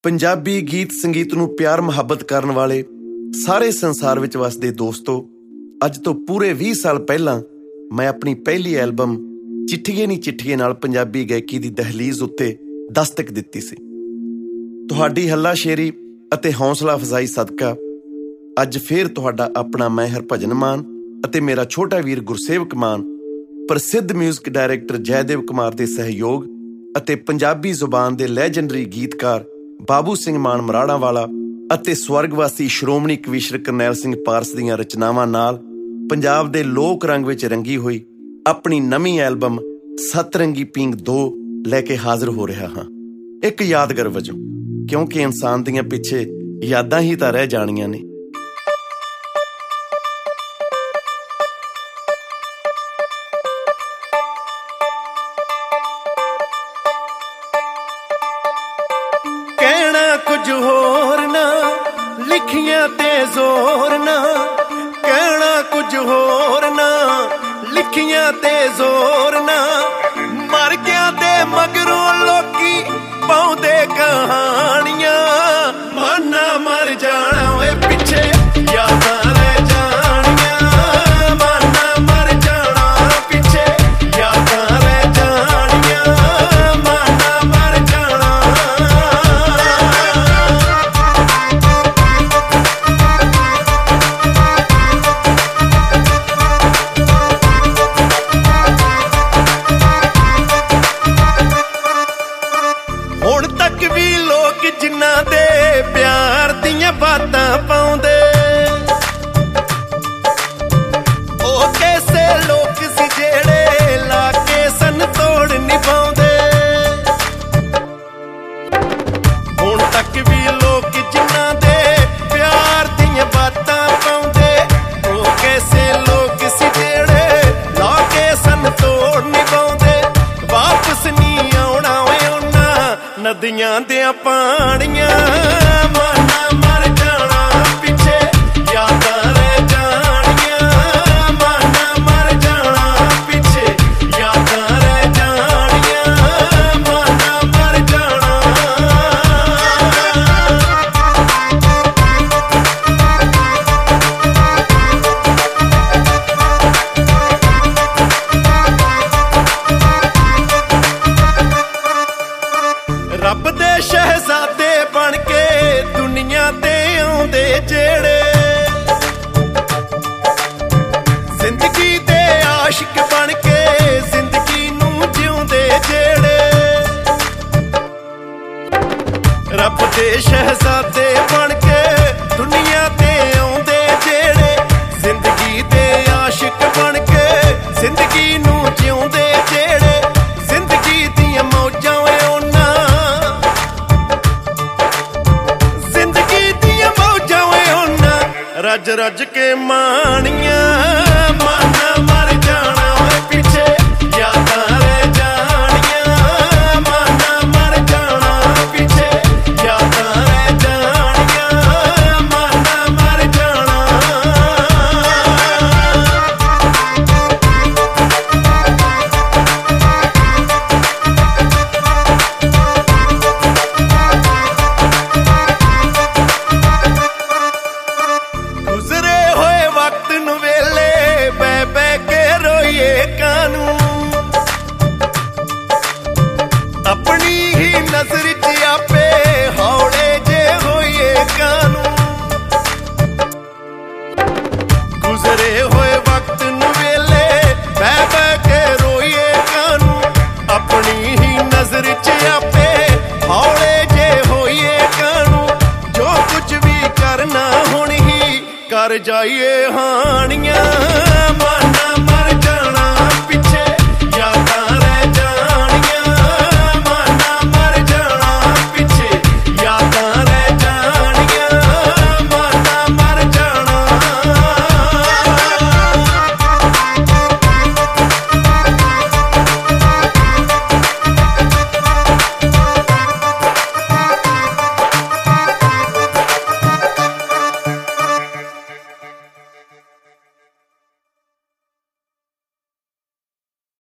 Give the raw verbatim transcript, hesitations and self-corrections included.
ਪੰਜਾਬੀ ਗੀਤ ਸੰਗੀਤ ਨੂੰ ਪਿਆਰ ਮੁਹੱਬਤ ਕਰਨ ਵਾਲੇ ਸਾਰੇ ਸੰਸਾਰ ਵਿੱਚ ਵਸਦੇ ਦੋਸਤੋ, ਅੱਜ ਤੋਂ ਪੂਰੇ ਵੀਹ ਸਾਲ ਪਹਿਲਾਂ ਮੈਂ ਆਪਣੀ ਪਹਿਲੀ ਐਲਬਮ ਚਿੱਠੀਏ ਨੀ ਚਿੱਠੀਏ ਨਾਲ ਪੰਜਾਬੀ ਗਾਇਕੀ ਦੀ ਦਹਲੀਜ਼ ਉੱਤੇ ਦਸਤਕ ਦਿੱਤੀ ਸੀ। ਤੁਹਾਡੀ ਹੱਲਾਸ਼ੇਰੀ ਅਤੇ ਹੌਸਲਾ ਅਫਜ਼ਾਈ ਸਦਕਾ ਅੱਜ ਫੇਰ ਤੁਹਾਡਾ ਆਪਣਾ ਮੈਂ ਹਰਭਜਨ ਮਾਨ ਅਤੇ ਮੇਰਾ ਛੋਟਾ ਵੀਰ ਗੁਰਸੇਵਕ ਮਾਨ ਪ੍ਰਸਿੱਧ ਮਿਊਜ਼ਿਕ ਡਾਇਰੈਕਟਰ ਜੈਦੇਵ ਕੁਮਾਰ ਦੇ ਸਹਿਯੋਗ ਅਤੇ ਪੰਜਾਬੀ ਜ਼ੁਬਾਨ ਦੇ ਲੈਜੈਂਡਰੀ ਗੀਤਕਾਰ ਬਾਬੂ ਸਿੰਘ ਮਾਨ ਮਰਾੜਾ ਵਾਲਾ ਅਤੇ ਸਵਰਗਵਾਸੀ ਸ਼੍ਰੋਮਣੀ ਕਵੀਸ਼ਰ ਕਰਨੈਲ ਸਿੰਘ ਪਾਰਸ ਦੀਆਂ ਰਚਨਾਵਾਂ ਨਾਲ ਪੰਜਾਬ ਦੇ ਲੋਕ ਰੰਗ ਵਿੱਚ ਰੰਗੀ ਹੋਈ ਆਪਣੀ ਨਵੀਂ ਐਲਬਮ ਸਤਰੰਗੀ ਪੀਂਗ ਦੋ ਲੈ ਕੇ ਹਾਜ਼ਰ ਹੋ ਰਿਹਾ ਹਾਂ, ਇੱਕ ਯਾਦਗਾਰ ਵਜੋਂ, ਕਿਉਂਕਿ ਇਨਸਾਨ ਦੀਆਂ ਪਿੱਛੇ ਯਾਦਾਂ ਹੀ ਤਾਂ ਰਹਿ ਜਾਣੀਆਂ ਨੇ। ਕਹਿਣਾ ਕੁਝ ਹੋਰ ਨਾ, ਲਿਖੀਆਂ ਤੇ ਜ਼ੋਰ ਨਾ, ਕਹਿਣਾ ਕੁਝ ਹੋਰ ਨਾ, ਲਿਖੀਆਂ ਤੇ ਜ਼ੋਰ ਨਾ, ਮਰ ਗਿਆ ਤੇ ਮਗਰੋਂ ਲੋਕੀ ਪਾਉਂਦੇ ਕਹਾਣੀਆਂ, ਮਾਨਾ ਮਰ ਜਾਣਾ ਓਏ ਪਿੱਛੇ ਯਾਦਾਂ ਰਹਿ ਜਾਣੀਆਂ, ਮਾਨਾ ਮਰ ਜਾਣਾ ਪਿੱਛੇ ਯਾਦਾਂ ਰਹਿ ਜਾਣੀਆਂ, ਮਾਨਾ ਮਰ ਜਾਣਾ। ਹੁਣ ਤੱਕ ਵੀ ਲੋਕ ਜਿਨ੍ਹਾਂ ਦੇ ਪਿਆਰ ਦੀਆਂ ਬਾਤਾਂ ਪਾਉਂਦੇ, ਉਹ ਕੈਸੇ ਲੋਕ ਸੀ ਜਿਹੜੇ ਲਾ ਕੇ ਸਨ ਤੋੜ ਨਿਭਾਉਂਦੇ। ਹੁਣ ਤੱਕ ਵੀ ਲੋਕ ਜਿਨ੍ਹਾਂ ਦੇ ਪਿਆਰ ਦੀਆਂ ਬਾਤਾਂ ਪਾਉਂਦੇ, ਉਹ ਕੈਸੇ ਲੋਕ ਸੀ ਜਿਹੜੇ ਲਾ ਕੇ ਸਨ ਤੋੜ ਨਿਭਾਉਂਦੇ। ਵਾਪਸ ਨਹੀਂ ਆਉਣਾ ਓਏ ਉਹਨਾਂ ਨਦੀਆਂ ਦੀਆਂ ਪਾਣੀਆਂ, ਮਾਨਾ ਮਰ ਜਾਣਾ ਪਿੱਛੇ ਯਾਦਾਂ ਰਹਿ ਜਾਣੀਆਂ, ਮਾਨਾ ਮਰ ਜਾਣਾ ਪਿੱਛੇ ਯਾਦਾਂ ਰਹਿ ਜਾਣੀਆਂ, ਮਾਨਾ ਮਰ ਜਾਣਾ। ਰੱਬ ਦੇ ਸ਼ਹਿਜ਼ਾਦੇ ਬਣ ਕੇ ਦੁਨੀਆ ਤੇ ਆਉਂਦੇ ਜਿਹੜੇ, ਜ਼ਿੰਦਗੀ ਦੇ ਆਸ਼ਿਕ ਬਣ ਕੇ ਜ਼ਿੰਦਗੀ ਨੂੰ ਜਿਉਂਦੇ ਜਿਹੜੇ, ਰੱਬ ਦੇ ਸ਼ਹਿਜ਼ਾਦੇ ਬਣ ਕੇ ਦੁਨੀਆ ਤੇ ਆਉਂਦੇ ਜਿਹੜੇ, ਜ਼ਿੰਦਗੀ ਦੇ ਆਸ਼ਿਕ ਬਣ ਕੇ ਜ਼ਿੰਦਗੀ ਨੂੰ ਜਿਉਂਦੇ ਜਿਹੜੇ, ਜ਼ਿੰਦਗੀ ਦੀਆਂ ਮੌਜਾਂ ਓਏ ਉਹਨਾਂ, ਜ਼ਿੰਦਗੀ ਦੀਆਂ ਮੌਜਾਂ ਓਏ ਉਹਨਾਂ ਰੱਜ ਰੱਜ ਕੇ ਮਾਣੀਆਂ, ਮਾਨਾ ਮਰ ਜਾਣਾ ਓਏ ਪਿੱਛੇ ਯਾਦਾਂ ਰਹਿ ਜਾਣੀਆਂ, ਮਾਨਾ ਮਰ ਜਾਣਾ ਪਿੱਛੇ ਯਾਦਾਂ ਰਹਿ ਜਾਣੀਆਂ, ਮਾਨਾ ਮਰ ਜਾਣਾ। ਗੁਜ਼ਰੇ ਹੋਏ ਵਕਤ ਨੂੰ ਵੇਲੇ ਬਹਿ ਬਹਿ ਕੇ ਰੋਈਏ ਕਾਨੂੰ, ਆਪਣੀ ਹੀ ਨਜ਼ਰ 'ਚ ਆਪੇ ਹੌਲੇ ਜੇ ਹੋਈਏ ਕਾਨੂੰ। ਗੁਜ਼ਰੇ ਹੋਏ ਵਕਤ ਨੂੰ ਵੇਲੇ ਬਹਿ ਬਹਿ ਕੇ ਰੋਈਏ ਕਾਨੂੰ, ਆਪਣੀ ਹੀ ਨਜ਼ਰ 'ਚ ਆਪੇ ਹੌਲੇ ਜੇ ਹੋਈਏ ਕਾਨੂੰ। ਜੋ ਕੁਝ ਵੀ ਕਰਨਾ ਹੁਣ ਹੀ ਕਰ ਜਾਈਏ ਹਾਣੀਆਂ।